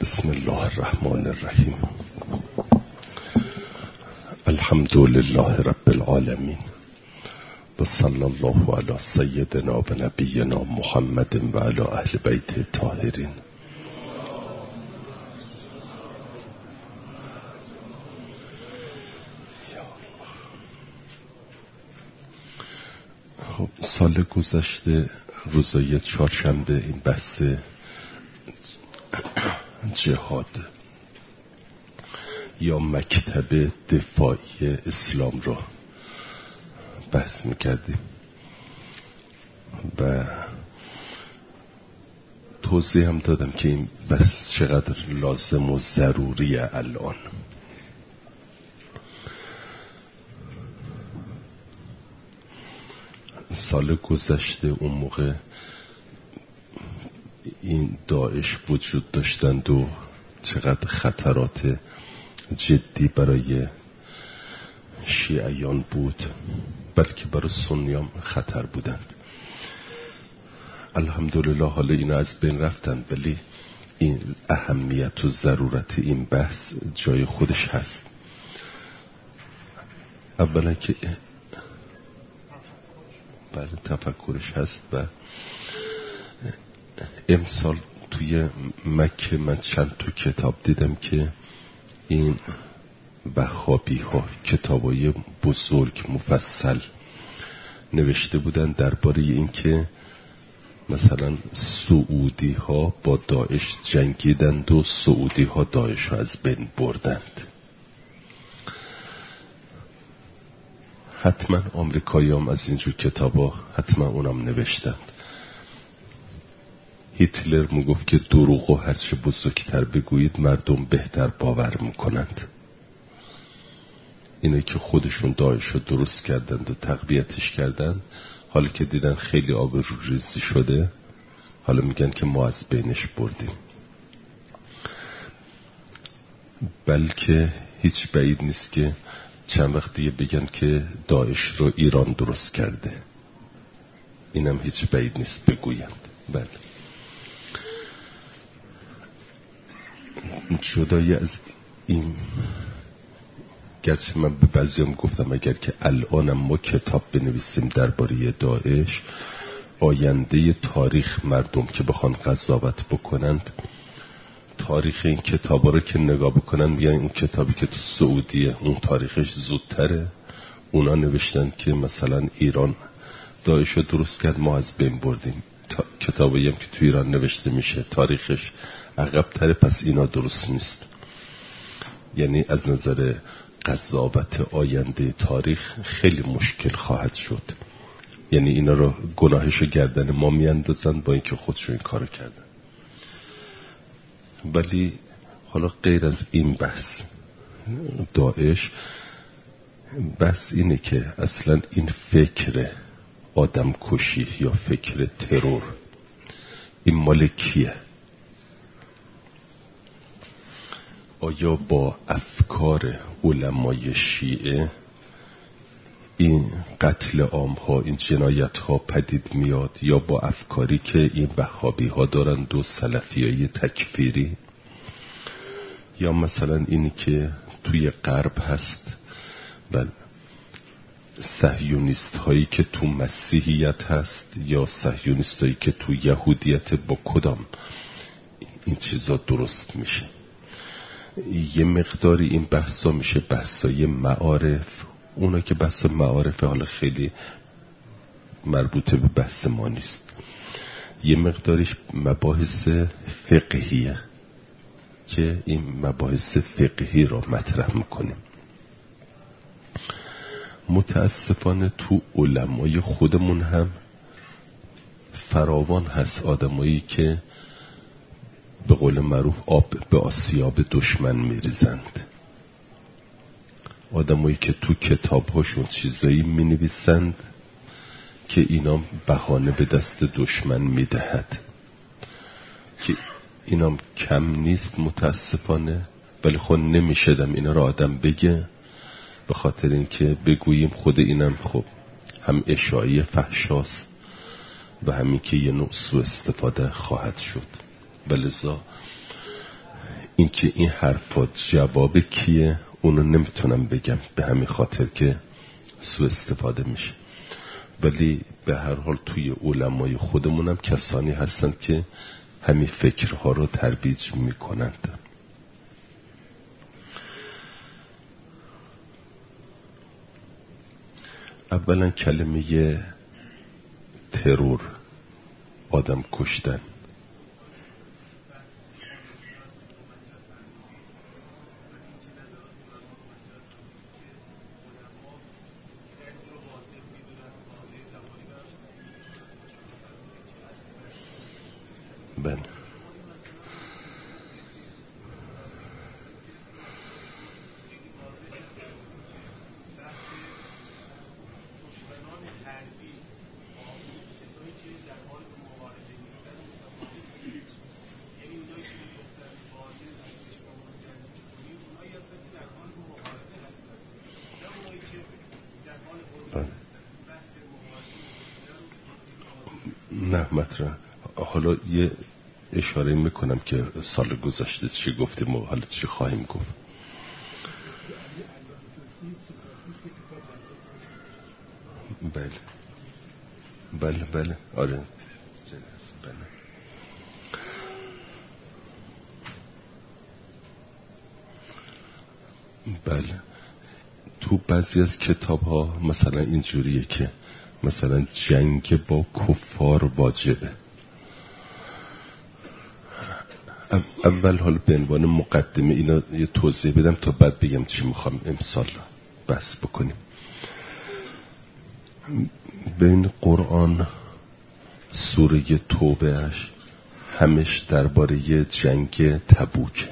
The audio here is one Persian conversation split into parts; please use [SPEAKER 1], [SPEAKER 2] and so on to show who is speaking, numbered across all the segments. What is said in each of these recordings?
[SPEAKER 1] بسم الله الرحمن الرحیم. الحمد لله رب العالمین و صلی الله علی سیدنا و نبینا محمد و علی اهل بیت الطاهرین. سال گذشته روزای چهارشنبه این بحث جهاد یا مکتب دفاعی اسلام رو بحث میکردیم و توضیح هم دادم که این بحث چقدر لازم و ضروریه. الان سال گذشته اون موقع این داعش وجود داشتند و چقدر خطرات جدی برای شیعیان بود، بلکه برای سنیان خطر بودند. الحمدلله حالا اینا از بین رفتند، ولی این اهمیت و ضرورت این بحث جای خودش هست. اولا که بله تفکرش هست و امسال توی مکه من چند تا کتاب دیدم که این وهابی ها کتابای بزرگ مفصل نوشته بودن درباره این که مثلا سعودی ها با داعش جنگیدند و سعودی ها داعش ها از بین بردند. حتما آمریکایی هم از اینجور کتابا حتما اونم نوشتند. هیتلر میگفت که دروغو هرچه بزرگتر بگویید مردم بهتر باور میکنند. اینه که خودشون داعش رو درست کردند و تقویتش کردند، حالا که دیدن خیلی آبروریزی شده حالا میگن که ما از بینش بردیم. بلکه هیچ بعید نیست که چند وقت دیگه بگن که داعش رو ایران درست کرده. اینم هیچ بعید نیست بگویند. بله. جدای از این، گرچه من به بعضیام گفتم اگر که الانم ما کتاب بنویسیم درباره داعش، آینده تاریخ مردم که بخوان قضاوت بکنند تاریخ این کتابا رو که نگاه بکنن میگن اون کتابی که تو سعودیه اون تاریخش زودتره، اونا نوشتن که مثلا ایران داعش رو درست کرد ما از بین بردیم. کتابی هم که تو ایران نوشته میشه تاریخش عقب تره، پس اینا درست نیست. یعنی از نظر قضاوت آینده تاریخ خیلی مشکل خواهد شد. یعنی اینا رو گناهش گردن ما میاندازن با اینکه خودشون این کارو کردن. ولی حالا غیر از این بحث داعش، بحث اینه که اصلا این فکر آدم کشی یا فکر ترور این مال کیه؟ آیا با افکار علمای شیعه این قتل عام‌ها این جنایت‌ها پدید میاد، یا با افکاری که این وهابی‌ها دارند و سلفیای تکفیری، یا مثلا اینی که توی غرب هست و صهیونیست هایی که تو مسیحیت هست یا صهیونیست هایی که تو یهودیت، با کدام این چیزا درست میشه؟ یه مقداری این بحثا میشه بحثای معارف. اونا که بحث معارف حالا خیلی مربوطه به بحث ما نیست. یه مقداریش مباحث فقهیه که این مباحث فقهی را مطرح میکنیم. متاسفانه تو علمای خودمون هم فراوان هست آدمایی که به قول معروف آب به آسیاب دشمن میریزند. آدمایی که تو کتاب‌هاشون چیزایی می‌نویسند که اینا بهانه به دست دشمن میدهد، که اینام کم نیست متاسفانه. ولی خب نمیشدم اینا را آدم بگه، به خاطر اینکه بگوییم خود اینم خب هم اشاعه فحشاست و همین که یه نوع سوء استفاده خواهد شد. ولذا اینکه این حرفات جواب کیه اونو نمیتونم بگم، به همین خاطر که سوء استفاده میشه. ولی به هر حال توی علمای خودمونم کسانی هستن که همین فکرها رو ترویج میکنند. اولا کلمه ترور، آدم کشتن، بله نه مطرح. حالا یه اشاره میکنم که سال گذشته چی گفتیم و حالا چی خواهیم گفت. بله بله بله آره بله. بله تو بعضی از کتاب ها مثلا اینجوریه که مثلا جنگ با کفار واجبه. اول حالا به عنوان مقدمه اینا یه توضیح بدم تا بعد بگم چی میخوام امسال بحث بکنیم. ببین قرآن سوره توبهش همش درباره جنگ تبوک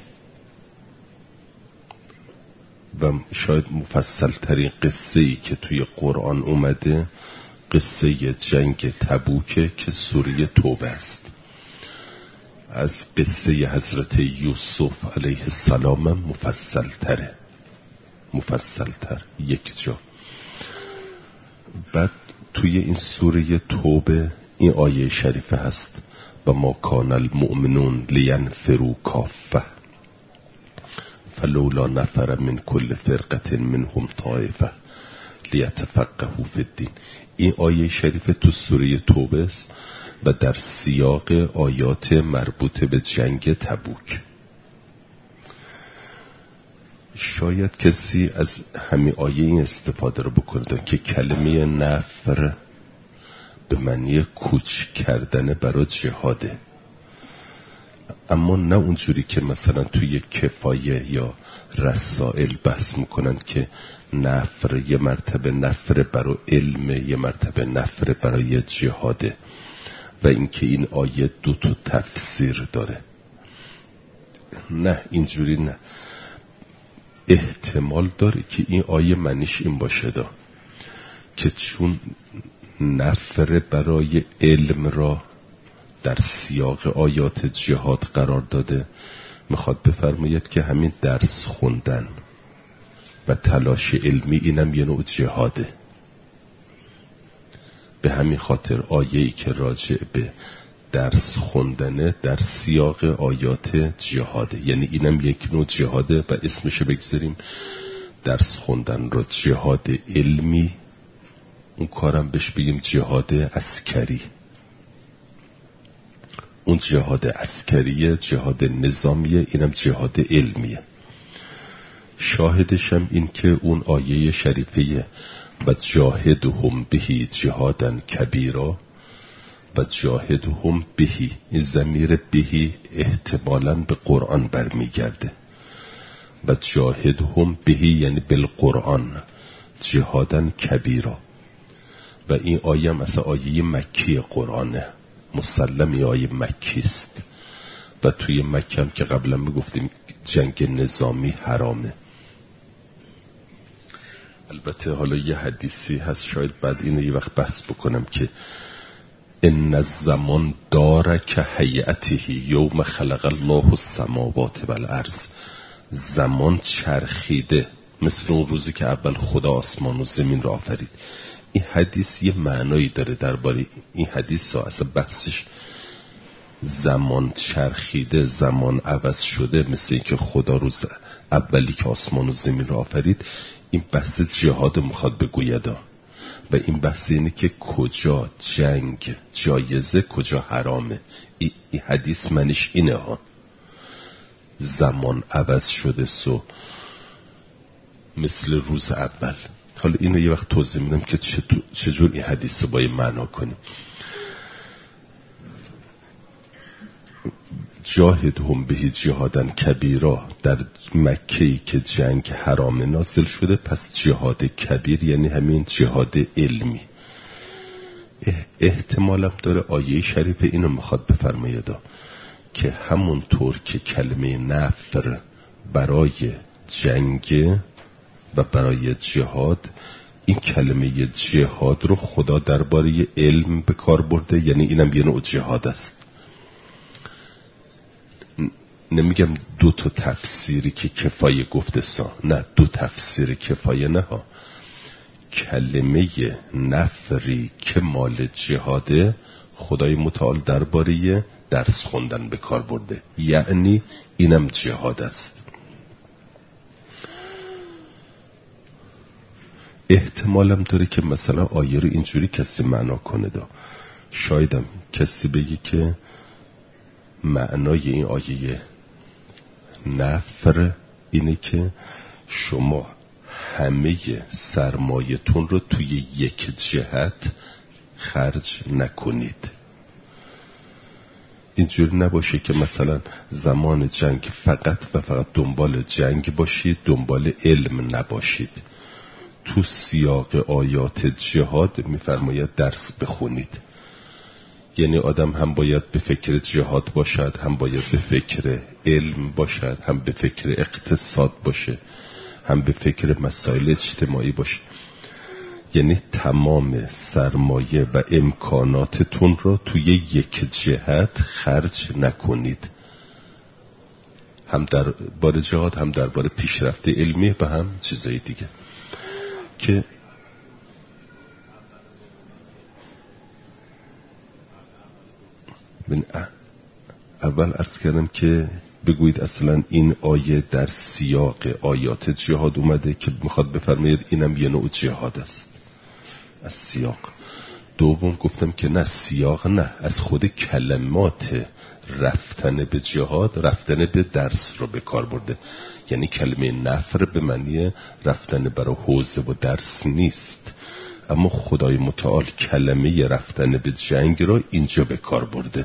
[SPEAKER 1] و شاید مفصل ترین قصه ای که توی قرآن اومده قصه جنگ تبوکه که سوره توبه است. از قصه حضرت یوسف علیه السلام مفصلتر یک جا. بعد توی این سوره توبه این آیه شریفه هست و ما کان المؤمنون لینفروا کافه فلولا نفر من کل فرقه منهم طائفه لیتفقهوا فی الدین. این آیه شریفه تو سوره توبه است و در سیاق آیات مربوط به جنگ تبوک. شاید کسی از همین آیه این استفاده رو بکنه که کلمه نفر به معنی کوچ کردن برای جهاده، اما نه اونجوری که مثلا توی کفایه یا رسائل بحث میکنن که نفر یه مرتبه نفر برای علم، یه مرتبه نفر برای جهاده و اینکه این آیه دو تا تفسیر داره. نه اینجوری نه. احتمال داره که این آیه معنیش این باشه که چون نفر برای علم را در سیاق آیات جهاد قرار داده میخواد بفرماید که همین درس خوندن و تلاش علمی اینم یه نوع جهاده. به همین خاطر آیه‌ای که راجع به درس خوندنه در سیاق آیات جهاده، یعنی اینم یک نوع جهاده و اسمشو بگذاریم درس خوندن را جهاد علمی، اون کارم بهش بگیم جهاد عسکری. اون جهاد عسکریه، جهاد نظامیه، اینم جهاد علمیه. شاهدشم این که اون آیه شریفه و جاهدهم بهی جهادا کبیرا و جاهدهم بهی، این ضمیر بهی احتمالاً به قرآن برمیگرده و جاهدهم بهی یعنی بالقرآن جهادا کبیرا. و این آیه هم اصلا آیه مکی قرآنه، مسلم آیه مکی است و توی مکه هم که قبلا میگفتیم جنگ نظامی حرامه. البته حالا یه حدیثی هست شاید بعد اینو یه وقت بحث بکنم که ان الزمان داره که هیئته یوم خلق الله السماوات والارض. زمان چرخیده مثل اون روزی که اول خدا آسمان و زمین را آفرید. این حدیث یه معنایی داره درباره این حدیث ها. اصلا بحثش زمان چرخیده، زمان عوض شده، مثل این که خدا روز اولی که آسمان و زمین رو آفرید، این بحث جهاد میخواد بگوید و این بحث اینه که کجا جنگ جایزه کجا حرامه. این حدیث منش اینه ها، زمان عوض شده سو مثل روز اول. حالا اینو یه وقت توضیح میدم که چجور این حدیث رو باید معنا کنیم. جاهدهم به جهادن کبیرا، در مکه‌ای که جنگ حرام نازل شده، پس جهاد کبیر یعنی همین جهاد علمی. احتمالم داره آیه شریف اینو میخواد بفرماید که همونطور که کلمه نفر برای جنگ و برای جهاد، این کلمه جهاد رو خدا درباره علم به کار برده، یعنی اینم یه نوع جهاد است. نمیگم دو تا تفسیری که کفایه گفته نه، دو تفسیر کفایه نه ها. کلمه نفری که مال جهاده خدای متعال درباره درس خوندن به کار برده، یعنی اینم جهاد است. احتمالم داره که مثلا آیه رو اینجوری کسی معنا کنه شایدم کسی بگی که معنای این آیه نفر اینه که شما همه سرمایتون رو توی یک جهت خرج نکنید. اینجوری نباشه که مثلا زمان جنگ فقط و فقط دنبال جنگ باشید، دنبال علم نباشید. تو سیاق آیات جهاد میفرماید درس بخونید، یعنی آدم هم باید به فکر جهاد باشد، هم باید به فکر علم باشد، هم به فکر اقتصاد باشه، هم به فکر مسائل اجتماعی باشه. یعنی تمام سرمایه و امکاناتتون رو توی یک جهت خرج نکنید، هم در باره جهاد، هم در باره پیشرفت علمی و هم چیزای دیگه. که اول عرض کردم که بگویید اصلا این آیه در سیاق آیات جهاد اومده که میخواد بفرماید اینم یه نوع جهاد است از سیاق. دوم گفتم که نه، سیاق نه، از خود کلمات رفتن به جهاد، رفتن به درس رو به کار برده. یعنی کلمه نفر به معنی رفتن برای حوزه و درس نیست، اما خدای متعال کلمه رفتن به جنگ رو اینجا به کار برده.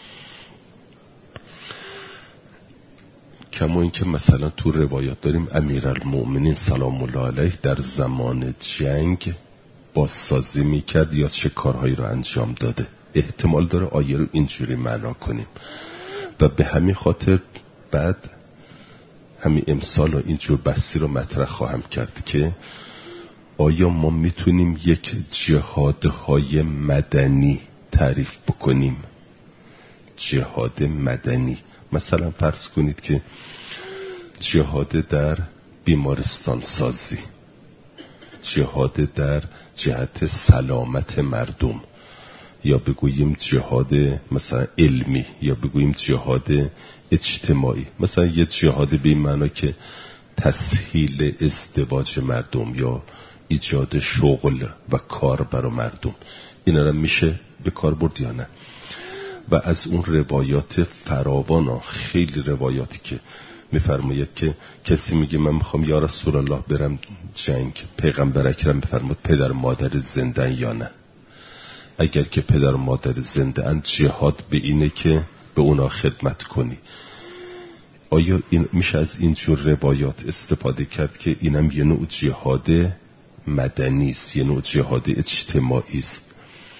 [SPEAKER 1] کما این که مثلا تو روایات داریم امیرالمؤمنین سلام الله علیه در زمان جنگ بازسازی میکرد یا چه کارهایی رو انجام داده. احتمال داره آیه رو اینجوری معنا کنیم و به همین خاطر بعد همین امسال و اینجور بحثی رو مطرح خواهم کرد که آیا ما میتونیم یک جهادهای مدنی تعریف بکنیم؟ جهاد مدنی، مثلا فرض کنید که جهاد در بیمارستان سازی، جهاد در جهت سلامت مردم، یا بگوییم جهاد مثلا علمی، یا بگوییم جهاد اجتماعی. مثلا یه جهاد به این معنا که تسهیل ازدواج مردم یا ایجاد شغل و کار برای مردم، اینا رو میشه به کار برد یا نه؟ و از اون روایات فراوان، خیلی روایاتی که میفرماید که کسی میگه من میخوام یا رسول الله برم جنگ، پیغمبر اکرم بفرمود پدر مادر زنده یا نه؟ اگر که پدر مادر زنده اند، جهاد به اینه که به اونا خدمت کنی. آیا این میشه از اینجور روایات استفاده کرد که اینم یه نوع جهاد مدنی است، یه نوع جهاد اجتماعی است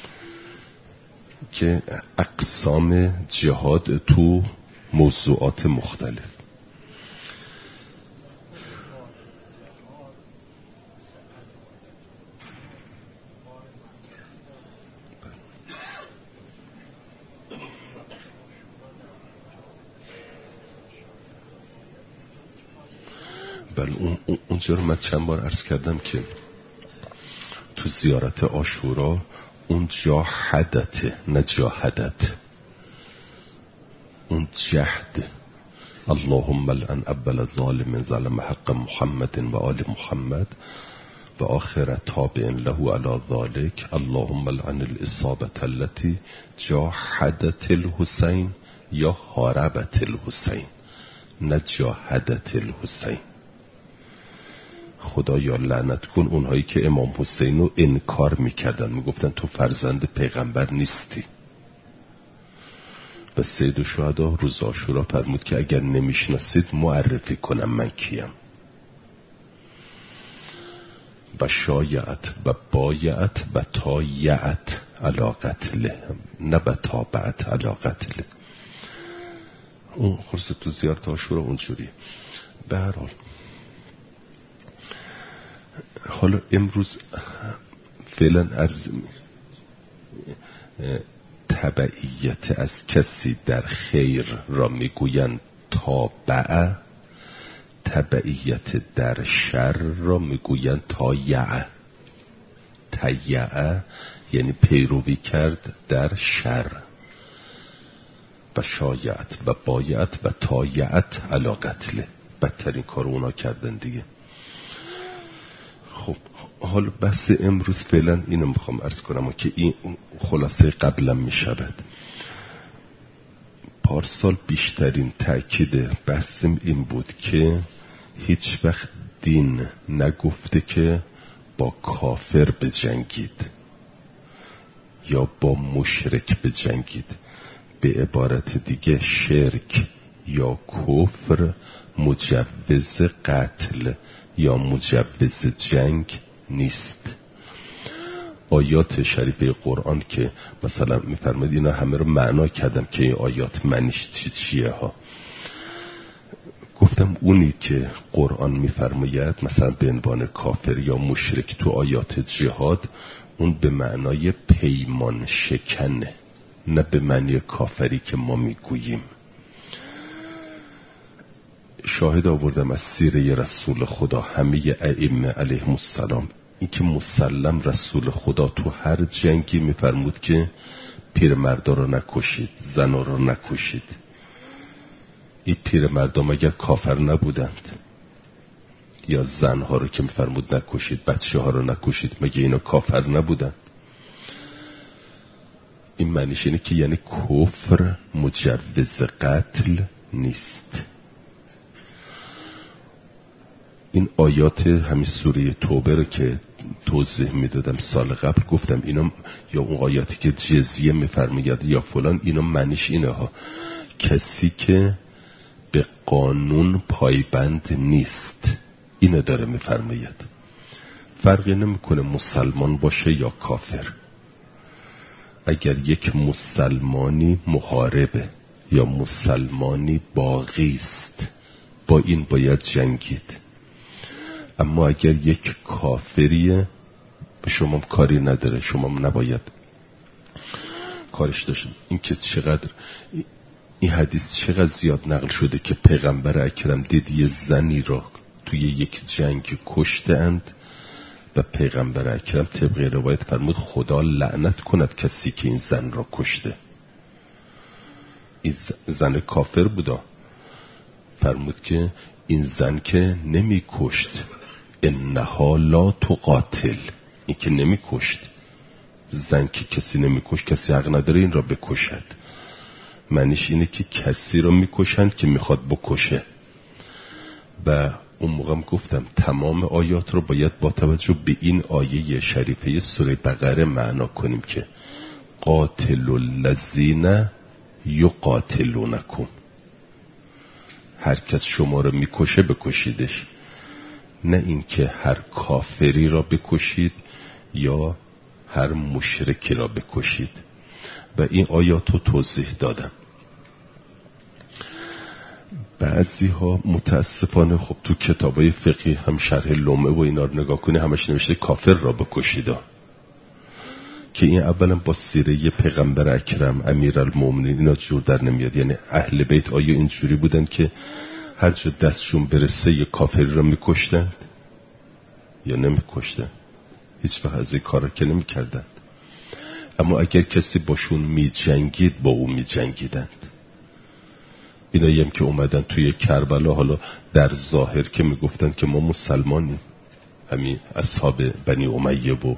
[SPEAKER 1] که اقسام جهاد تو موضوعات مختلف. بله اونجا رو من چند بار عرض کردم که تو زیارت عاشورا اون جاهدته نه جاهدت. اون جهد اللهم لعن اول ظالم ظلم حق محمد و آل محمد و آخر تابع له علی ذلك اللهم لعن الاصابة التي جاهدت الحسین یا حاربت الحسین، نه جاهدت الحسین. خدایا لعنت کن اونهایی که امام حسین رو انکار میکردن، میگفتن تو فرزند پیغمبر نیستی. و سید الشهدا روز عاشورا فرمود که اگر نمیشناسید معرفی کنم من کیم. و شایعت و بایعت و تایعت علی قتله، نه به تابعت علی قتله. اون خرص تو زیارت عاشورا اونجوری. به هر حال حالا امروز فعلا عرض تبعیت از کسی در خیر را میگویند تابعه، تبعیت در شر را میگویند تایعه. تایعه یعنی پیروی کرد در شر. و شایعت و بایعت و تایعت علی قتله، بدترین کار اونا کردن دیگه. خب حالا بحث امروز فعلا اینو میخوام عرض کنم که این خلاصه قبلا میشود. پارسال بیشترین تأکید بحثم این بود که هیچ وقت دین نگفته که با کافر بجنگید یا با مشرک بجنگید. به عبارت دیگه شرک یا کفر مجوز قتل یا مجوز جنگ نیست. آیات شریفه قرآن که مثلا میفرماید، اینا همه رو معنا کردم که این آیات معنیش چیه ها. گفتم اونی که قرآن میفرماید مثلا به عنوان کافر یا مشرک تو آیات جهاد، اون به معنای پیمان شکنه، نه به معنی کافری که ما میگوییم. شاهد آوردم از سیره رسول خدا همه ائمه علیهم السلام، این که مسلم رسول خدا تو هر جنگی میفرمود که پیرمردا رو نکشید، زنا رو نکشید. این پیرمردا مگر کافر نبودند؟ یا زنها رو که میفرمود نکشید، بچه ها رو نکشید، مگه اینا کافر نبودند؟ این معنیش اینه که یعنی کفر مجوز قتل نیست. این آیات همین سوره توبه رو که توضیح میدادم سال قبل، گفتم اینا یا اون آیاتی که جزیه میفرماید یا فلان، اینا معنیش اینه ها، کسی که به قانون پایبند نیست، اینو داره میفرماید. فرقی نمیکنه مسلمان باشه یا کافر. اگر یک مسلمانی محاربه یا مسلمانی باغی است، با این باید جنگید. اما اگر یک کافریه به شما کاری نداره، شما نباید کارش داشت. این که چقدر این حدیث چقدر زیاد نقل شده که پیغمبر اکرم دید یه زنی را توی یک جنگ کشتند و پیغمبر اکرم طبق روایت فرمود خدا لعنت کند کسی که این زن را کشته. این زن کافر بودا. فرمود که این زن که نمی کشت، انها لا تقاتل، این که نمی کشت. زن که کسی نمی کشت، کسی حق نداره این را بکشد. معنیش اینه که کسی را می کشند که میخواد بکشه. و اون موقعم گفتم تمام آیات رو باید با توجه به این آیه شریفه سوره بقره معنا کنیم که قاتل الذین یقاتلونکم، هر کس شما رو میکشه بکشیدش، نه اینکه هر کافری را بکشید یا هر مشرکی را بکشید. و این آیات رو توضیح دادم. بعضی ها متاسفانه خب تو کتابای فقهی هم شرح لمعه و اینا رو نگاه کنی همش نوشته کافر را بکشید، که این اولا با سیره پیغمبر اکرم امیرالمومنین اینا جور در نمیاد. یعنی اهل بیت آیا اینجوری بودن که هر جا دستشون برسه یه کافری را میکشتند یا نمیکشتند؟ هیچ وقت از این کارا که نمیکردند. اما اگر کسی باشون میجنگید با اون میجنگیدند. اینایی هم که اومدن توی کربلا، حالا در ظاهر که میگفتن که ما مسلمانیم، همین اصحاب بنی امیه و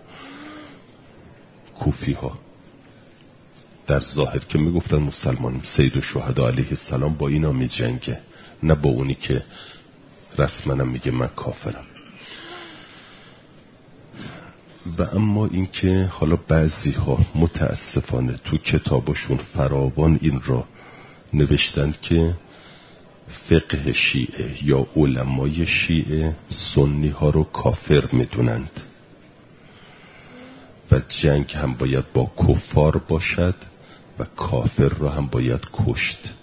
[SPEAKER 1] کوفی ها در ظاهر که میگفتن مسلمانیم، سید الشهدا علیه السلام با اینا میجنگه، نه با اونی که رسما میگه من کافرم. و اما این که حالا بعضی ها متاسفانه تو کتابشون فراوان این را نوشتند که فقه شیعه یا علمای شیعه سنی ها رو کافر میدونند و جنگ هم باید با کفار باشد و کافر را هم باید کشت.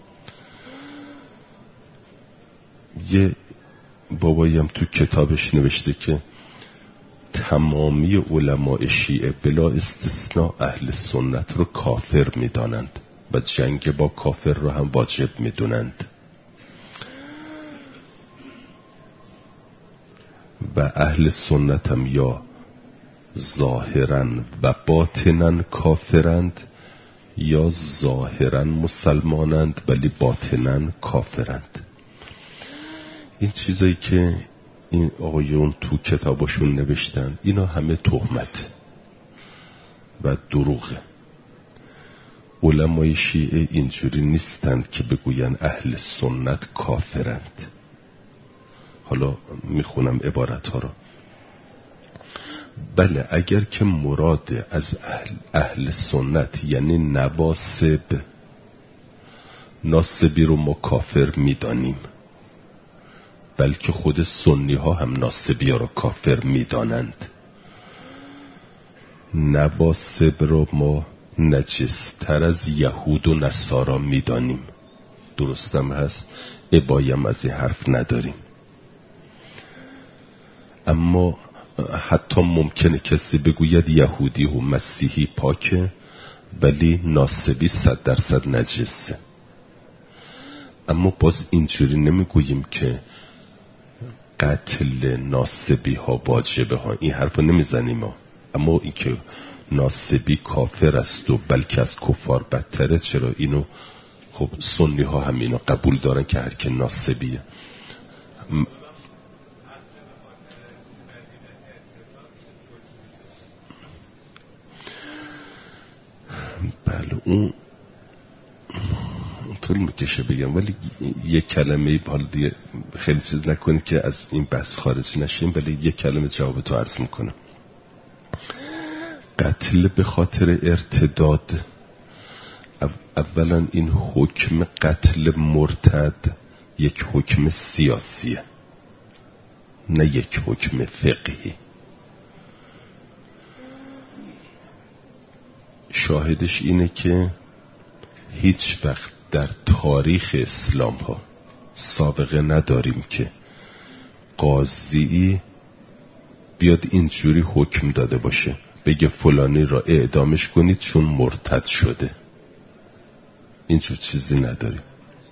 [SPEAKER 1] یه بابایی هم تو کتابش نوشته که تمامی علماء شیعه بلا استثناء اهل سنت رو کافر میدانند و جنگ با کافر رو هم واجب میدونند و اهل سنت هم یا ظاهراً و باطناً کافرند یا ظاهراً مسلمانند ولی باطناً کافرند. این چیزایی که این آقایون تو کتابشون نوشتن اینا همه تهمت و دروغه. علمای شیعه اینجوری نیستند که بگوین اهل سنت کافرند. حالا میخونم عبارت ها رو. بله اگر که مراد از اهل سنت یعنی نواصب، ناصبی رو ما کافر میدانیم، بلکه خود سنی ها هم ناصبی ها رو کافر میدانند. نواصب رو ما نجستر از یهود و نصارا میدانیم. درستم هست، ابایم از این حرف نداریم. اما حتی ممکنه کسی بگوید یهودی و مسیحی پاکه ولی ناصبی 100% نجسه. اما باز اینجوری نمیگوییم که قتل ناصبی ها واجبه ها، این حرف رو نمیزنیم ها. اما این که ناصبی کافر است و بلکه از کفار بدتره، چرا اینو خب سنی ها هم اینو قبول دارن که هر که ناصبیه. بله اون طول میکشه بگم، ولی یک کلمه حالا دیگه خیلی چیز نکنید که از این بحث خارج نشیم، ولی یک کلمه جواب تو عرض میکنم. قتل به خاطر ارتداد، اولا این حکم قتل مرتد یک حکم سیاسیه، نه یک حکم فقهی. شاهدش اینه که هیچ وقت در تاریخ اسلام ها سابقه نداریم که قاضی بیاد اینجوری حکم داده باشه بگه فلانی را اعدامش کنید چون مرتد شده. اینجور چیزی نداریم.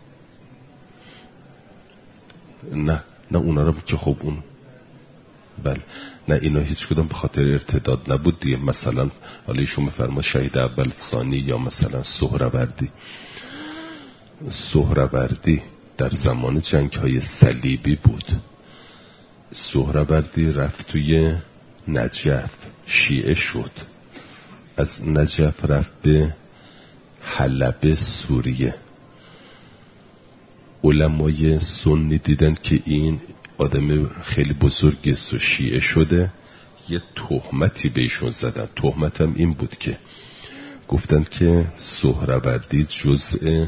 [SPEAKER 1] نه اونا رو که خب اون بله نه اینا هیچ کدام به خاطر ارتداد نبود دیگه. مثلا حالا ایشون بفرما شهید اول ثانی یا مثلا سهروردی در زمان جنگ های صلیبی بود. سهروردی رفت توی نجف، شیعه شد، از نجف رفت به حلب سوریه. علمای سنی دیدن که این آدم خیلی بزرگی است و شیعه شده، یه تهمتی بهشون زدن. تهمت هم این بود که گفتن که سهروردی جزء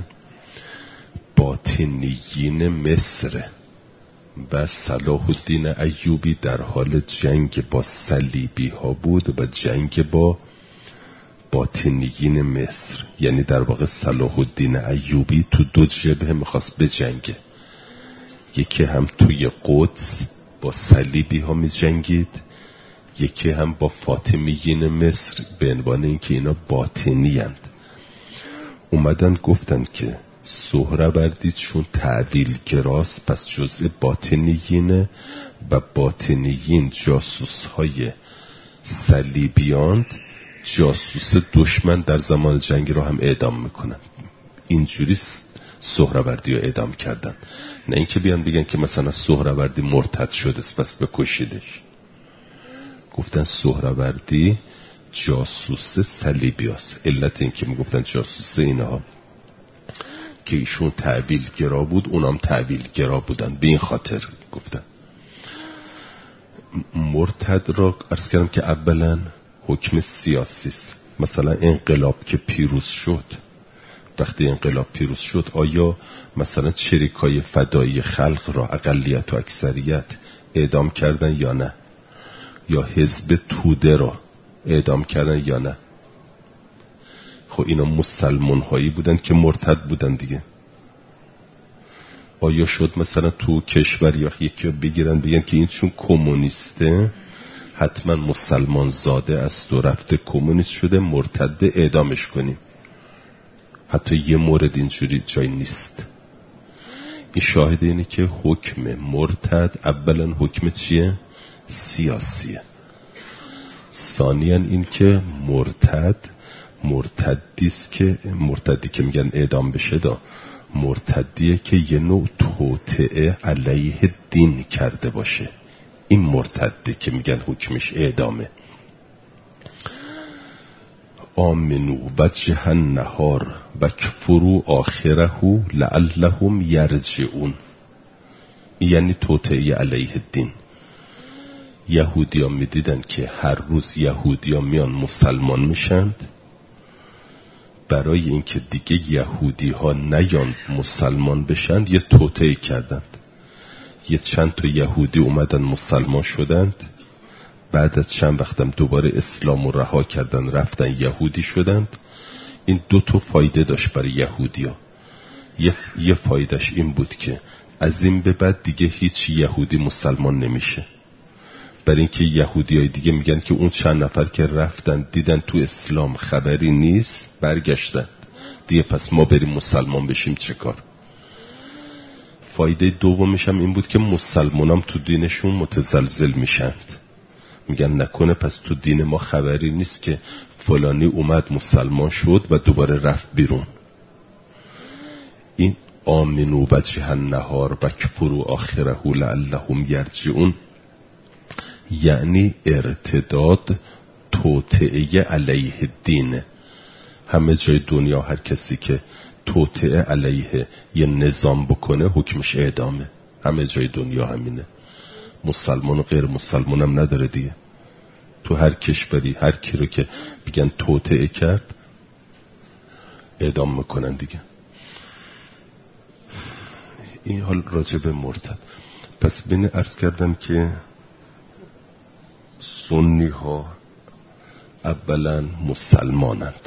[SPEAKER 1] باطنیین مصر و صلاح الدین ایوبی در حال جنگ با صلیبی ها بود و جنگ با باطنیین مصر. یعنی در واقع صلاح الدین ایوبی تو دو جبهه میخواست بجنگه، یکی هم توی قدس با صلیبی ها می جنگید، یکی هم با فاطمیین مصر، به عنوان اینکه اینا باطنی هستند. اومدن گفتن که سهروردی چون تعویل گراست پس جزء باطنیینه و باطنیین جاسوس های صلیبیان، جاسوس دشمن در زمان جنگ رو هم اعدام میکنن. اینجوری سهروردی رو اعدام کردن، نه اینکه بیان بگن که مثلا سهروردی مرتد شده پس بکشیدش. گفتن سهروردی جاسوس صلیبیاست. علت این که میگفتن جاسوس اینها که ایشون تعویل گرا بود، اونام تعویل گرا بودن، به این خاطر گفتن. مرتد را عرض کردم که اولا حکم سیاسی است. مثلا انقلاب که پیروز شد، وقتی انقلاب پیروز شد آیا مثلا چریکای فدایی خلق را اقلیت و اکثریت اعدام کردن یا نه؟ یا حزب توده را اعدام کردن یا نه؟ خب اینا مسلمان هایی بودن که مرتد بودن دیگه. آیا شد مثلا تو کشور یا یکی رو بگیرن بگن که این چون کمونیسته حتما مسلمان زاده است و رفته کمونیست شده مرتد اعدامش کنیم؟ حتی یه مورد اینجوری جای نیست. این شاهد اینه که حکم مرتد اولا حکم چیه؟ سیاسیه. ثانیاً این که مرتدی که میگن اعدام بشه مرتدیه که یه نوع توطئه علیه دین کرده باشه. این مرتده که میگن حکمش اعدامه. آمنو وجه النهار و کفروا آخره لعلهم یرجعون، یعنی توطئه علیه دین. یهودی ها می دیدن که هر روز یهودی ها میان مسلمان میشند، برای اینکه دیگه یهودی ها نیان مسلمان بشند یه توطئه کردند. یه چند تا یهودی اومدن مسلمان شدند، بعد از چند وقتم دوباره اسلام رو رها کردن رفتن یهودی شدند. این دو تا فایده داشت برای یهودی ها. یه فایدهش این بود که از این به بعد دیگه هیچ یهودی مسلمان نمیشه، برای اینکه یهودیای دیگه میگن که اون چند نفر که رفتن دیدن تو اسلام خبری نیست برگشتن دیگه، پس ما بریم مسلمان بشیم چه کار. فایده دومش هم این بود که مسلمانام تو دینشون متزلزل میشند، میگن نکنه پس تو دین ما خبری نیست که فلانی اومد مسلمان شد و دوباره رفت بیرون. این آمنو وجه النهار و کفروا آخره لعلهم یرجعون یعنی ارتداد توطئه علیه دین. همه جای دنیا هر کسی که توطئه علیه یه نظام بکنه حکمش اعدامه. همه جای دنیا همینه. مسلمان و غیر مسلمان هم نداره دیگه. تو هر کشوری هر کی رو که بگن توطئه کرد اعدام میکنن دیگه. این حال راجع به مرتد. پس بین عرض کردم که سنی ها اولا مسلمانند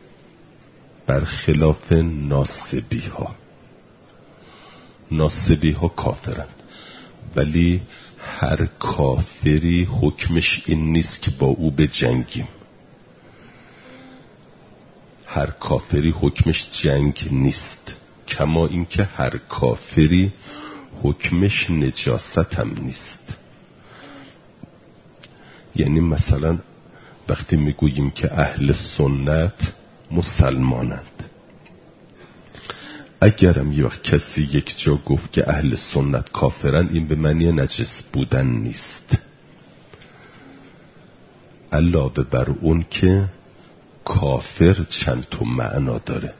[SPEAKER 1] برخلاف ناصبی ها. ناصبی ها کافرند، ولی هر کافری حکمش این نیست که با او بجنگیم. هر کافری حکمش جنگ نیست، کما اینکه هر کافری حکمش نجاست هم نیست. یعنی مثلا وقتی میگوییم که اهل سنت مسلمانند، اگرم یه وقت کسی یک جا گفت که اهل سنت کافرند، این به معنی نجس بودن نیست، علاوه بر اون که کافر چند تا معنا داره.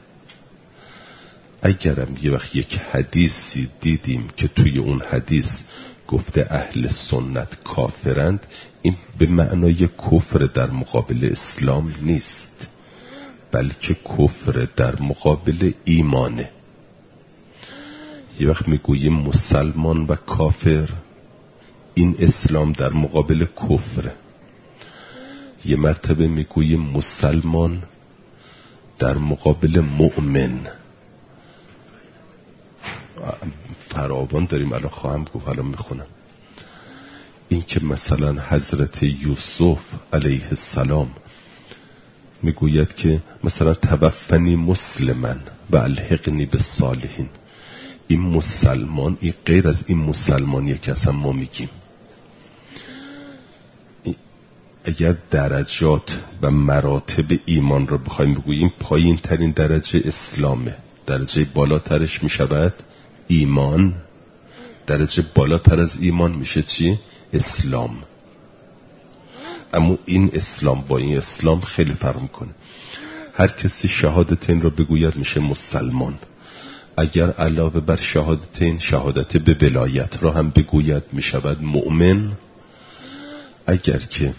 [SPEAKER 1] اگرم یه وقت یک حدیثی دیدیم که توی اون حدیث گفته اهل سنت کافرند، این به معنای کفر در مقابل اسلام نیست، بلکه کفر در مقابل ایمانه. یه وقت میگوییم مسلمان و کافر، این اسلام در مقابل کفر. یه مرتبه میگوییم مسلمان در مقابل مؤمن. فراوان داریم، الان خواهم گفت، الان میخونم. این که مثلا حضرت یوسف علیه السلام میگوید که مثلا توفنی مسلمن و الحقنی بالصالحین، این مسلمان، این غیر از این مسلمانیه که اصلا ما میگیم. اگر درجات و مراتب ایمان رو بخوایم بگوییم، پایین ترین درجه اسلامه، درجه بالاترش می شود ایمان، درجه بالاتر از ایمان میشه چی؟ اسلام. اما این اسلام با این اسلام خیلی فرق میکنه. هر کسی شهادتین رو بگوید میشه مسلمان. اگر علاوه بر شهادتین شهادت به ولایت را هم بگوید میشود مؤمن. اگر که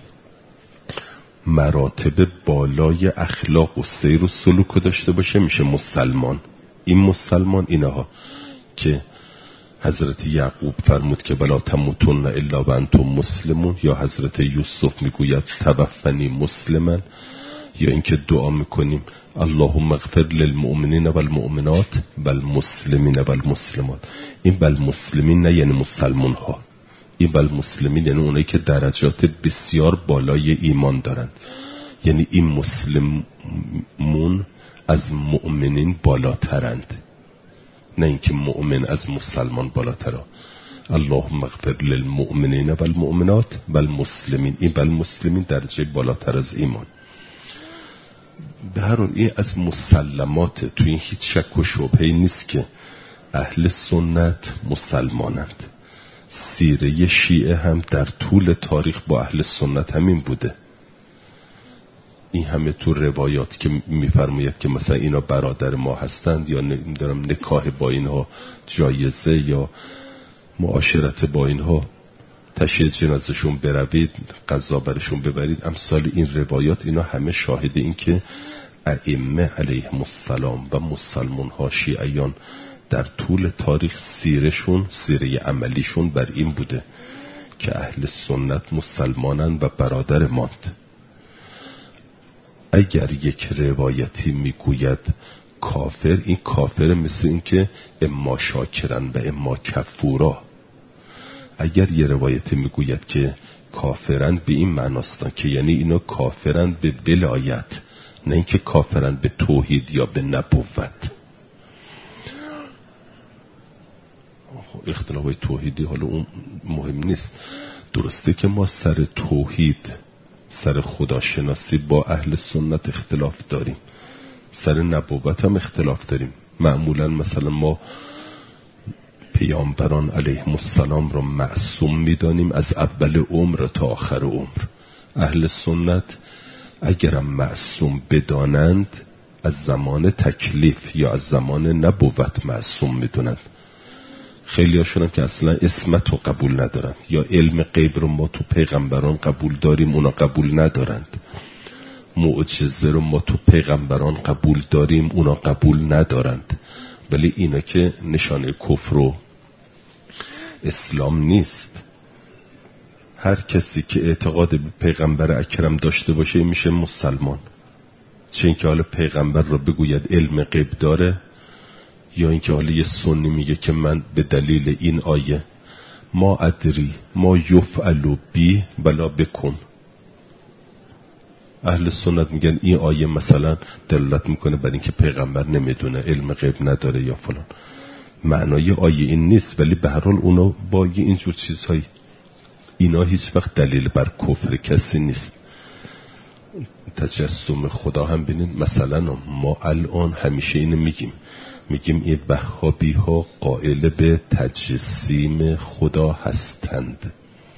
[SPEAKER 1] مراتب بالای اخلاق و سیر و سلوک داشته باشه میشه مسلمان. این مسلمان اینها که حضرت یعقوب فرمود که بلا تموتن الا و انتم مسلمون، یا حضرت یوسف میگوید توفنی مسلما، یا اینکه دعا میکنیم اللهم اغفر للمؤمنین والمؤمنات والمسلمین والمسلمات. این والمسلمین نه یعنی مسلمان ها، این والمسلمین یعنی اونایی که درجات بسیار بالای ایمان دارند. یعنی این مسلمون از مؤمنین بالاترند، نه اینکه مؤمن از مسلمان بالاتره. اللهم اغفر للمؤمنین والمؤمنات والمسلمین، این والمسلمین درجه بالاتر از ایمان. به هر حال این از مسلمات، تو این هیچ شک و شبهه‌ای نیست که اهل سنت مسلمانند. سیره شیعه هم در طول تاریخ با اهل سنت همین بوده. این همه تو روایات که میفرماید که مثلا اینا برادر ما هستند، یا نمیدونم نکاح با اینها جایزه، یا معاشرت با اینها، تشییع جنازشون بروید، قضا برشون ببرید، امثال این روایات، اینا همه شاهد این که ائمه علیهم السلام و مسلمان ها شیعیان در طول تاریخ سیرشون، سیره عملیشون بر این بوده که اهل سنت مسلمانند و برادر ماند. اگر یک روایتی میگوید کافر، این کافر مثل این که اما شاکرن و اما کفورا. اگر یه روایتی میگوید که کافرن، به این معناستن که یعنی اینا کافرن به ولایت، نه اینکه کافرن به توحید یا به نبوت. اختلاف توحیدی حالا اون مهم نیست. درسته که ما سر توحید، سر خداشناسی با اهل سنت اختلاف داریم، سر نبوت هم اختلاف داریم. معمولا مثلا ما پیامبران علیهم السلام را معصوم میدانیم از اول عمر تا آخر عمر. اهل سنت اگرم معصوم بدانند از زمان تکلیف یا از زمان نبوت معصوم میدونند. خیلی هاشون که اصلا اسمت رو قبول ندارن، یا علم غیب رو ما تو پیغمبران قبول داریم اونا قبول ندارند. معجزه رو ما تو پیغمبران قبول داریم اونا قبول ندارند. ولی اینا که نشانه کفر و اسلام نیست. هر کسی که اعتقاد به پیغمبر اکرم داشته باشه میشه مسلمان. چه اینکه حالا پیغمبر رو بگوید علم غیب داره، یا اینکه حالا یه سنی میگه که من به دلیل این آیه ما ادری ما یفعل بی بلا بکن. اهل سنت میگن این آیه مثلا دلالت میکنه بر اینکه پیغمبر نمیدونه، علم غیب نداره یا فلان. معنای آیه این نیست، ولی به هر حال اونا با اینجور چیزهایی، اینا هیچ وقت دلیل بر کفر کسی نیست. تجسم خدا هم ببینید، مثلا ما الان همیشه اینو میگیم این وهابی ها قائل به تجسیم خدا هستند،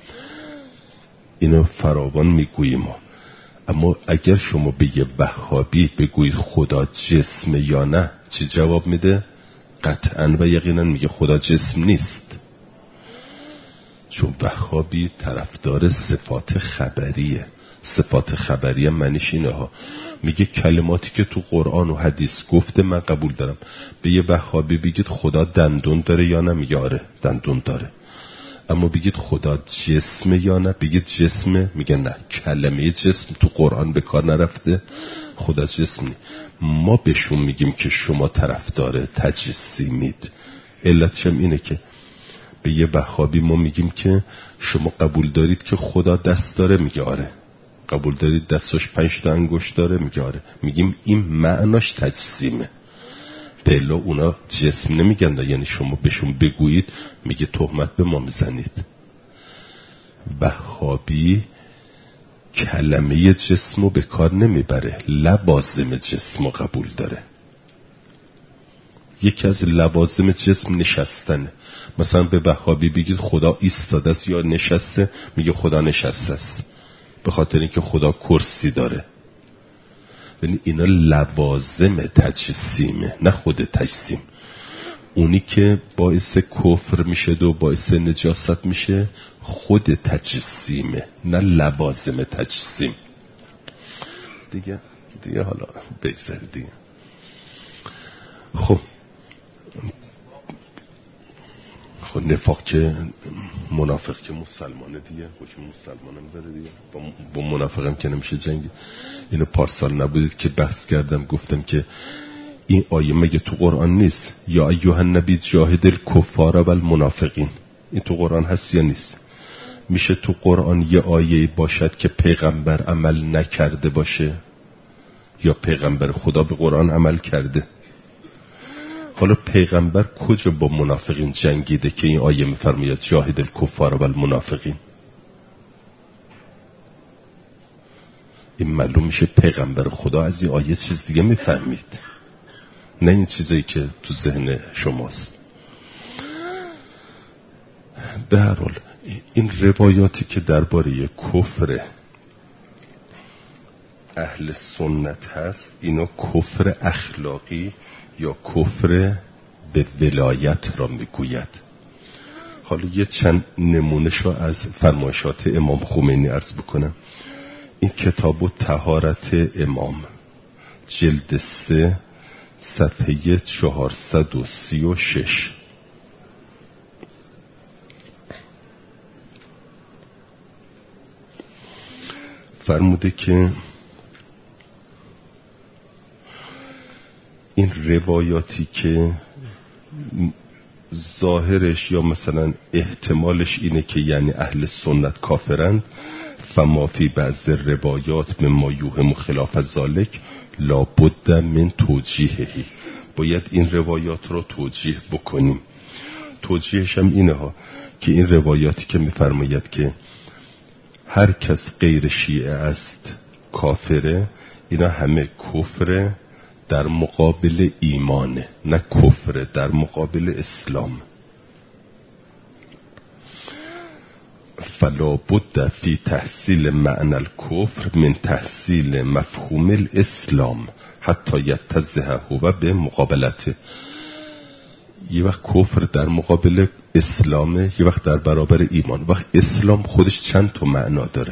[SPEAKER 1] اینو فراوان میگوییم ما. اما اگر شما به یه وهابی بگویید خدا جسم یا نه، چی جواب میده؟ قطعا و یقینا میگه خدا جسم نیست. چون وهابی طرفدار صفات خبریه. صفات خبریه معنیش اینه ها، میگه کلماتی که تو قرآن و حدیث گفته من قبول دارم. به یه وهابی بگید خدا دندون داره یا نه، میگه آره دندون داره. اما بگید خدا جسم یا نه، بگید جسمه، میگه نه، کلمه جسم تو قرآن به کار نرفته، خدا جسم نی. ما بهشون میگیم که شما طرفدار تجسیمید. علتش هم اینه که به یه وهابی ما میگیم که شما قبول دارید که خدا دست داره، میگه آره. قبول دارید دستش 5 تا انگشت داره، میگه آره. میگیم این معناش تجسیمه. بلا اونا جسم نمیگن، یعنی شما بهشون بگویید میگه تهمت به ما میزنید. وهابی کلمه جسم رو به کار نمیبره، لوازم جسم رو قبول داره. یکی از لوازم جسم نشستنه. مثلا به وهابی بگید خدا ایستاده است یا نشسته، میگه خدا نشسته است، به خاطر اینکه خدا کرسی داره. یعنی اینا لوازم تجسیمه، نه خود تجسیم. اونی که باعث کفر میشه و باعث نجاست میشه خود تجسیمه، نه لوازم تجسیم. دیگه حالا بگذارید دیگه. خب نفاق که منافق که مسلمانه دیگه، حکم مسلمانم داره دیگه، با منافقم که نمیشه جنگی. اینو پارسال نبودید که بحث کردم، گفتم که این آیه مگه تو قرآن نیست؟ یا ایها النبی جاهد الکفار و المنافقین، این تو قرآن هست یا نیست؟ میشه تو قرآن یه آیه باشد که پیغمبر عمل نکرده باشه یا پیغمبر خدا به قرآن عمل کرده؟ حالا پیغمبر کجا با منافقین جنگیده که این آیه میفرماید جاهد الکفار و المنافقین؟ این معلوم میشه پیغمبر خدا از این آیه چیز دیگه میفهمید، نه این چیزایی که تو ذهن شماست. به هر حال این روایاتی که درباره کفر اهل سنت هست، اینا کفر اخلاقی یا کفر به ولایت را میگوید. حالا یه چند نمونه‌شو از فرمایشات امام خمینی عرض بکنم. این کتاب طهارت امام جلد 3 صفحه 436 فرموده که این روایاتی که ظاهرش یا مثلا احتمالش اینه که یعنی اهل سنت کافرند، فما فی بعض روایات مما یوهم خلاف ذالک لا بد من توجیهی، باید این روایات رو توجیه بکنیم. توجیهش هم اینه ها که این روایاتی که میفرماید که هر کس غیر شیعه است کافره، اینا همه کفر در مقابل ایمانه، نه کفر در مقابل اسلام. فلا بد فی تحصیل معنی الکفر من تحصیل مفهوم الاسلام حتی یتضح هو به مقابلته. یه وقت کفر در مقابل اسلامه، یه وقت در برابر ایمان. وقت اسلام خودش چند تا معنا داره.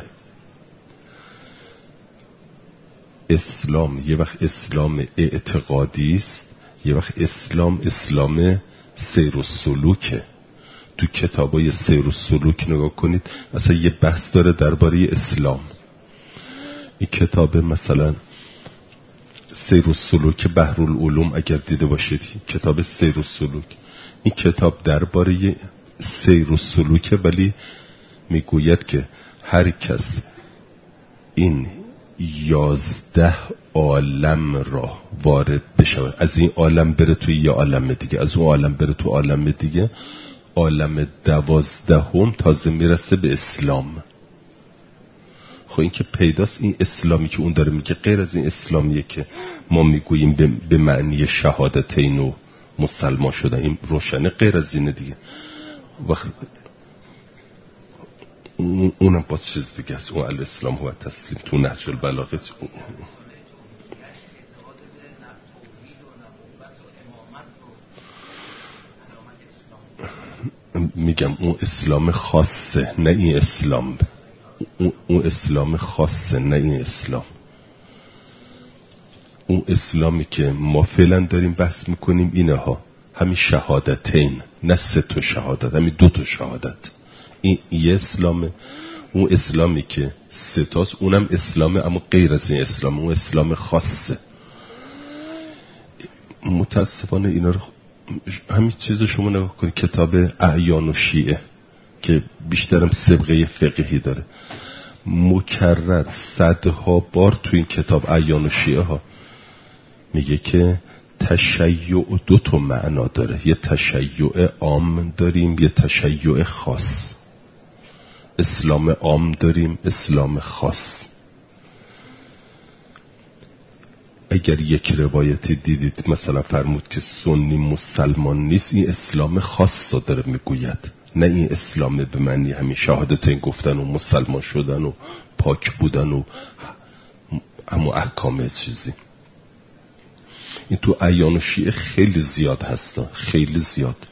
[SPEAKER 1] اسلام یه وقت اسلام اعتقادی است، یه وقت اسلام سیر و سلوکه. تو کتابای سیر و سلوک نگاه کنید، اصلا یه بحث داره درباره اسلام. این کتاب مثلا سیر و سلوک بحرالعلوم اگر دیده باشید، کتاب سیر و سلوک، این کتاب درباره سیر و سلوکه، ولی میگوید که هر کس این 11 عالم را وارد بشه، از این عالم بره توی یه عالم دیگه، از اون عالم بره تو عالم دیگه، عالم 12 تازه میرسه به اسلام. خب این که پیداست این اسلامی که اون داره میگه غیر از این اسلامیه که ما میگوییم به معنی شهادتین و مسلمان شدن. این روشنه، غیر از اینه دیگه. وقت اونم باز چیز دیگه است. اون الاسلام هو تسلیم تو نهج البلاغه. میگم اون اسلام خاصه، نه این اسلام. اون اسلام خاصه، نه این اسلام. اون اسلامی که ما فعلا داریم بحث میکنیم اینه ها، همین شهادتین، نه 3 تا شهادت، همین 2 تا شهادت. این یه اسلامه. اون اسلامی که 3 تاست اونم اسلامه، اما غیر از این اسلام، اون اسلام خاصه. متاسفانه اینا رو همین چیز شما نگاه کنید، کتاب اعیان و شیعه که بیشترم سابقه فقهی داره، مکرر 100ها بار تو این کتاب اعیان و شیعه ها میگه که تشیع 2 تا معنا داره. یه تشیع عام داریم، یه تشیع خاص. اسلام عام داریم، اسلام خاص. اگر یک روایتی دیدید مثلا فرمود که سنی مسلمان نیست، این اسلام خاص رو داره میگوید، نه این اسلام به معنی همین شهادتین گفتن و مسلمان شدن و پاک بودن و اما احکام چیزی. این تو ادیان شیعه خیلی زیاد هستا، خیلی زیاد.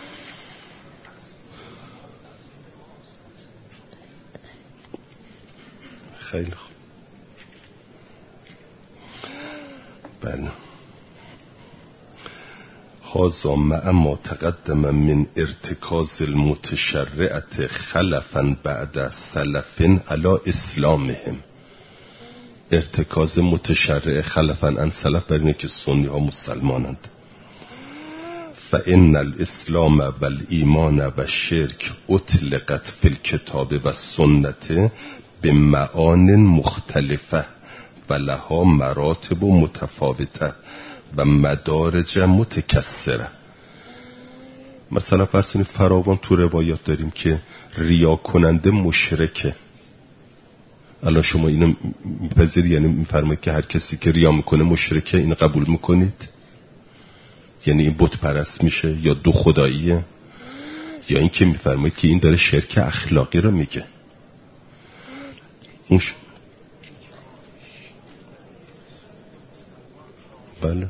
[SPEAKER 1] خیلی خوب. بله. هذا مع ما تقدم من ارتکاز المتشرعة خلفا بعد سلف علی اسلامهم. ارتکاز متشرع خلفا عن سلف بر اینه که سنی ها مسلمانند. فإن الاسلام و الایمان و الشرک اطلقت فی الکتاب و السنة بمعان مختلفه و لها مراتب متفاوته و مدارج متکثره. مثلا فرض فراوان تو روایات داریم که ریا کننده مشرکه. الان شما اینو میپذیرید؟ یعنی میفرمایید که هر کسی که ریا میکنه مشرکه، اینو قبول میکنید؟ یعنی این بت پرست میشه یا دو خداییه؟ یا این که میفرمایید که این داره شرک اخلاقی رو میگه؟ اون بله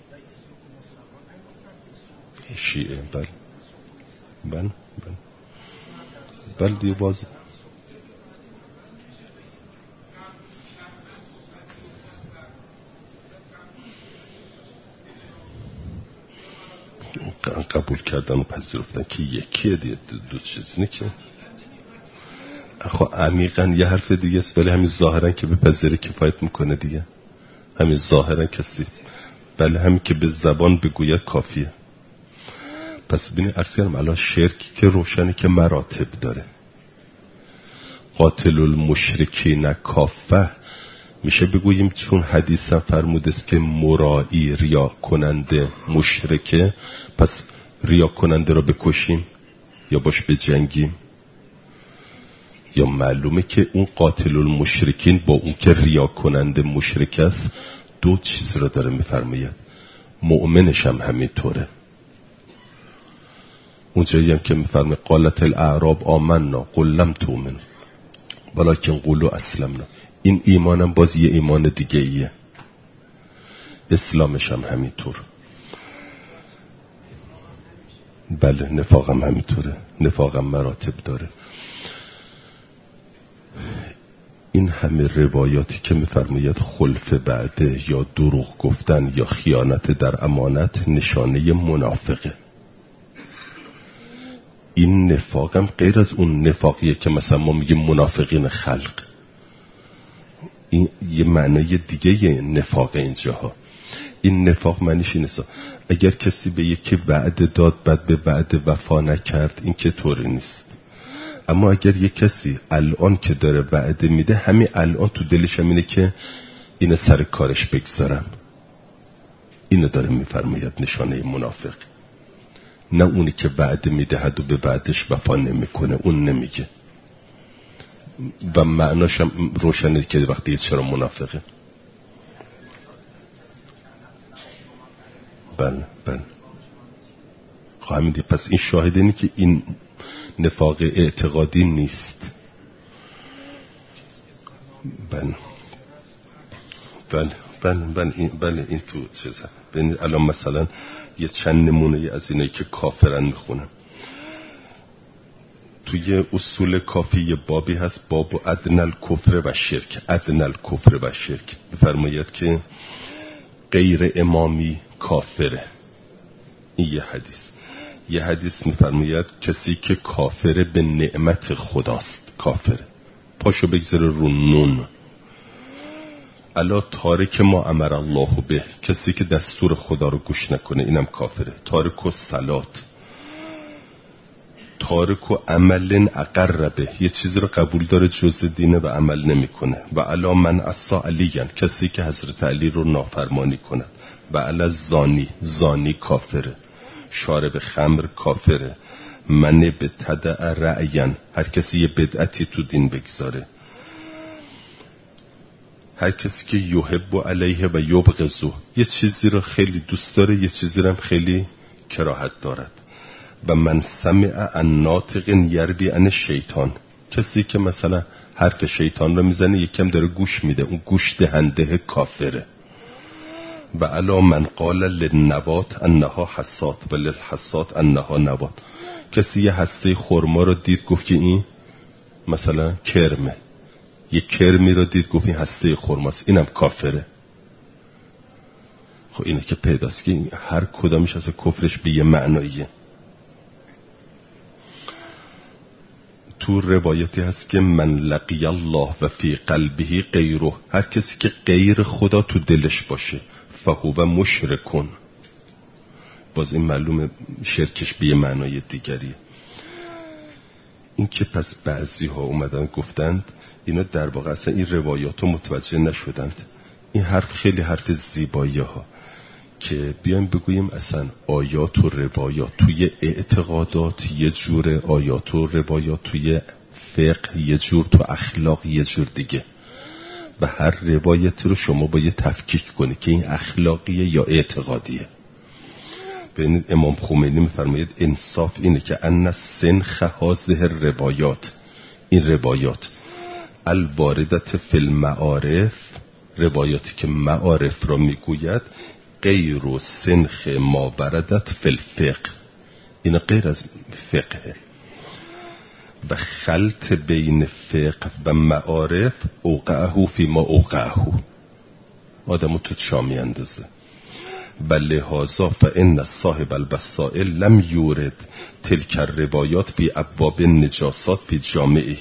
[SPEAKER 1] شیعه بله بله بله بله دیگه باز قبول کردن و پذیرفتن که یکیه دیگه، دو چیز اینه که عمیقا یه حرف دیگه است، ولی همین ظاهرا که به پذیری کفایت میکنه دیگه. همین ظاهرا کسی بله همین که به زبان بگوید کافیه. پس ببینید اصلا الان شرک که روشنه که مراتب داره. قاتل المشرکین کافه میشه بگوییم چون حدیث فرموده است که مرایی ریا کننده مشرکه، پس ریا کننده را بکشیم یا باش بجنگیم؟ یا معلومه که اون قاتل المشرکین با اون که ریا کننده مشرک است دو چیز را داره میفرماید. مؤمنش هم همینطوره. اونجایی هم که میفرمه قالت الاعراب آمنا قل لم تؤمن ولکن قولوا اسلمنا، این ایمانم باز یه ایمان دیگه ایه. اسلامش هم همینطور. بله نفاقم همینطوره، نفاقم مراتب داره. این همه روایاتی که میفرماید خلف بعده یا دروغ گفتن یا خیانت در امانت نشانه منافقه. این نفاقم غیر از اون نفاقیه که مثلا ما میگیم منافقین خلق. این یه معنای دیگه یه نفاق اینجاها. این نفاق معنیش اینه اگر کسی به یکی وعده داد بعد به وعده وفا نکرد، این که طوری نیست. اما اگر یک کسی الان که داره وعده میده همین الان تو دلش هم اینه که اینو سر کارش بگذارم، اینو داره میفرماید نشانه منافق. نه اونی که وعده میدهد و به وعدش وفا نمیکنه، اون نمیگه و معناش هم روشنه که وقتی چرا منافقه. بله بله خواهیم دید. پس این شاهد اینه که این نفاق اعتقادی نیست. بله بله بله بله این تو چیزه. ببینید الان مثلا یه چند نمونه از اینایی که کافرن میخونم. توی اصول کافی یه بابی هست، باب ادنی الکفر و شرک. ادنی الکفر و شرک بفرماید که غیر امامی کافره. این یه حدیث میفرماید کسی که کافره به نعمت خداست کافره. پاشو بگذاره رو نون. الا تارک ما امر الله به، کسی که دستور خدا رو گوش نکنه اینم کافره. تارک و صلات، تارک و عمل اقر به، یه چیزی رو قبول داره جز دینه و عمل نمیکنه. و الا من عصا علیان، کسی که حضرت علی رو نافرمانی کنه. و الا زانی کافره. شارب خمر کافره. من بتدع رأیان، هر کسی یه بدعتی تو دین بگذاره. هر کسی که یحب علیه و یبغضه، یه چیزی رو خیلی دوست داره، یه چیزی رو هم خیلی کراهت دارد. و من سمع عن ناطق یربی عن شیطان، کسی که مثلا حرف شیطان رو میزنه یکم داره گوش میده، اون گوش دهنده کافره. و علا من قال للنوات انها حسات و للحسات انها نوات، کسی یه هسته خرما رو دید گفت که این مثلا کرمه، یه کرمی رو دید گفت این هسته خرماست، اینم کافره. خب اینه که پیداست که هر کدامش از کفرش به یه معناییه. تو روایتی هست که من لقی الله و فی قلبه غیره، هر کسی که غیر خدا تو دلش باشه فهو مشرکون، باز این معلومه شرکش به یه معنای دیگریه. این که پس بعضی ها اومدن گفتند اینا در واقع اصلا این روایات رو متوجه نشدند. این حرف خیلی حرف زیبایی ها که بیایم بگوییم اصلا آیات و روایات توی اعتقادات یه جور، آیات و روایات توی فقه یه جور، تو اخلاق یه جور دیگه. و هر روایت رو شما باید تفکیک کنی که این اخلاقیه یا اعتقادیه. ببینید امام خمینی میفرماید انصاف اینه که ان سنخ هذه الروایات، این روایات الواردت فی المعارف، روایاتی که معارف را میگوید، غیر و سنخ ما وردت فی الفقه، این غیر از فقه. و خلط بین فقه و معارف اوقعه فی ما اوقعه، آدمو تو چامی اندازه. و لحاظا فان صاحب الوسائل لم یورد تلک الروایات فی ابواب النجاسات فی جامعه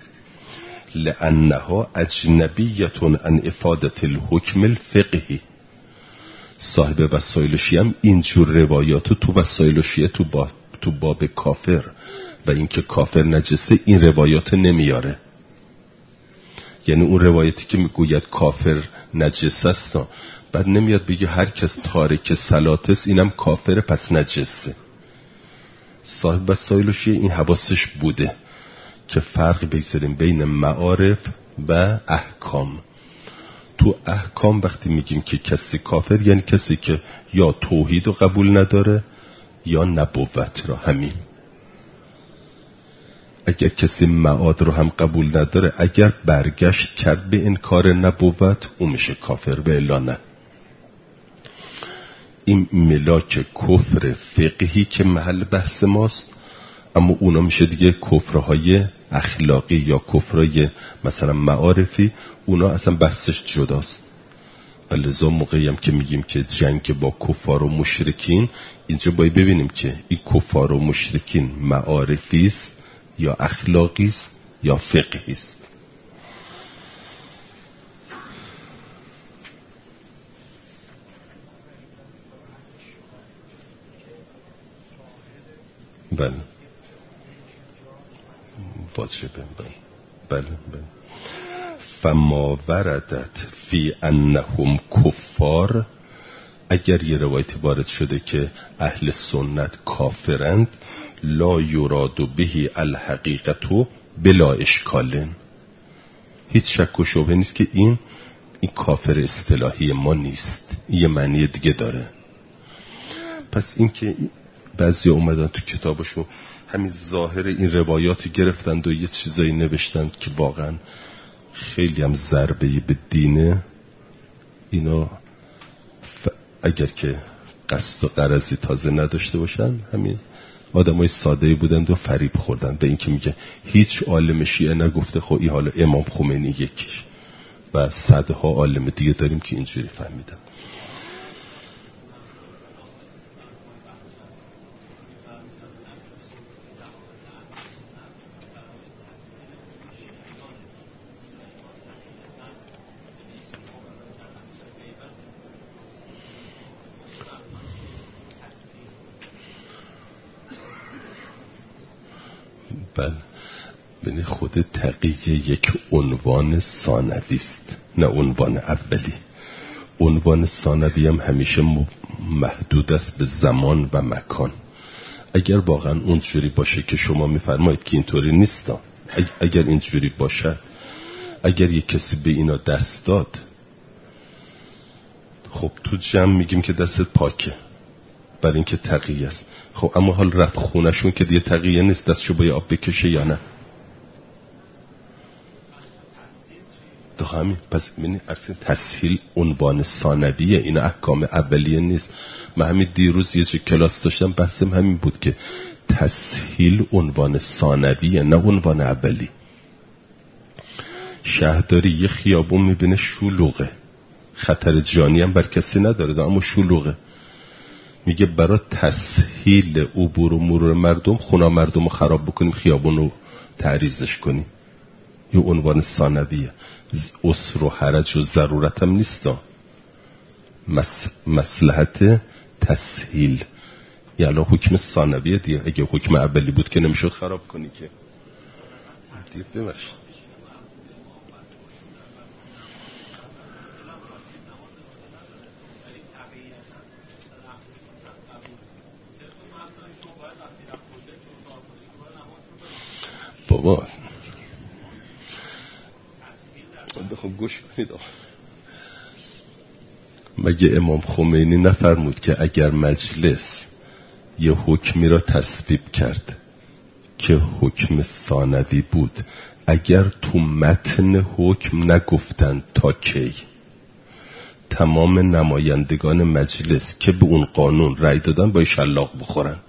[SPEAKER 1] لانها اجنبیه عن افاده الحکم الفقهی. صاحب وسائل شیعه هم اینجور روایاتو تو وسائل شیعه تو باب کافر و اینکه کافر نجسه این روایات نمیاره. یعنی اون روایتی که میگوید کافر نجس است، بعد نمیاد بگه هر کس تارک صلات است اینم کافر پس نجسه. صاحب وسائل شیعه این حواسش بوده که فرق بگذاریم بین معارف و احکام. تو احکام وقتی میگیم که کسی کافر یعنی کسی که یا توحید رو قبول نداره یا نبوت رو. همین. اگر کسی معاد رو هم قبول نداره، اگر برگشت کرد به انکار نبوت، اون میشه کافر، به الا نه. این ملاک کفر فقهی که محل بحث ماست، اما اونا میشه دیگه کفرهای اخلاقی یا کفرهای مثلا معارفی، اونا اصلا بحثش جداست. لذا موقعی هم که میگیم که جنگ با کفار و مشرکین، اینجا باید ببینیم که این کفار و مشرکین معارفی است یا اخلاقی است یا فقهی است. بله واجبه. بله. فما وردت فی انهم کفار، اگر یه روایتی وارد شده که اهل سنت کافرند، لا یراد بهی الحقیقت بلا اشکال، هیچ شک و شبهه نیست که این کافر اصطلاحی ما نیست، یه معنی دیگه داره. پس این که بعضی اومدن تو کتابشون همین ظاهر این روایاتی گرفتند و یه چیزایی نوشتند که واقعا خیلی هم ضربه‌ای به دینه. اینا اگر که قصد و غرضی تازه نداشته باشن، همین آدمای ساده‌ای بودند و فریب خوردند به این که میگه هیچ عالم شیعه نگفته. خب این حالا امام خمینی یکیش و صدها عالم دیگه داریم که اینجوری فهمیدن. بله، ببین خود تقیه یک عنوان ثانوی است، نه عنوان اولی. عنوان ثانوی هم همیشه محدود است به زمان و مکان. اگر واقعا اونجوری باشه که شما میفرمایید که اینطوری نیست، اگر اینجوری باشه، اگر یک کسی به اینا دست داد خب تو جمع میگیم که دستت پاکه برای اینکه تقیه است. خب اما حال رفت خونشون که دیگه تقیه نیست، دستشو با آب بکشه یا نه؟ تو همین. پس ببینید تسهیل عنوان ثانویه، این احکام اولیه نیست. من همین دیروز یه کلاس داشتم بحثم همین بود که تسهیل عنوان ثانویه نه عنوان اولی. شهرداری یه خیابون میبینه شلوغه، خطر جانی هم بر کسی نداره اما شلوغه، میگه برای تسهیل عبور و مرور مردم خونه مردم رو خراب بکنیم، خیابون رو تعریضش کنیم. یه عنوان ثانویه. عسر و حرج و ضرورت هم نیست، مصلحت تسهیل. یعنی حکم ثانویه دیگه. اگه حکم اولی بود که نمیشد خراب کنی که دیگه ببخشید. بابا خب گوش کنید، مگه امام خمینی نفرمود که اگر مجلس یه حکمی را تصویب کرد که حکم ثانوی بود، اگر تو متن حکم نگفتند تا کی، تمام نمایندگان مجلس که به اون قانون رأی دادن با شلاق بخورند؟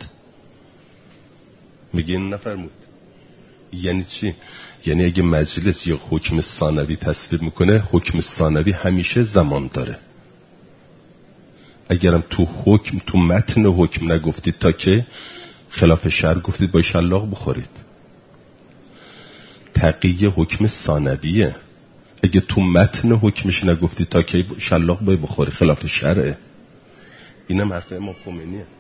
[SPEAKER 1] میگه این نفرمود. یعنی چی؟ یعنی اگه مجلس یه حکم ثانوی تصویب میکنه، حکم ثانوی همیشه زمان داره. اگرم تو متن حکم نگفتید تا که خلاف شرع گفتید با شلاق بخورید. تقیه حکم ثانویه. اگه تو متن حکمش نگفتید تا که شلاق بخوری خلاف شرعه. اینم حرف امام خمینیه.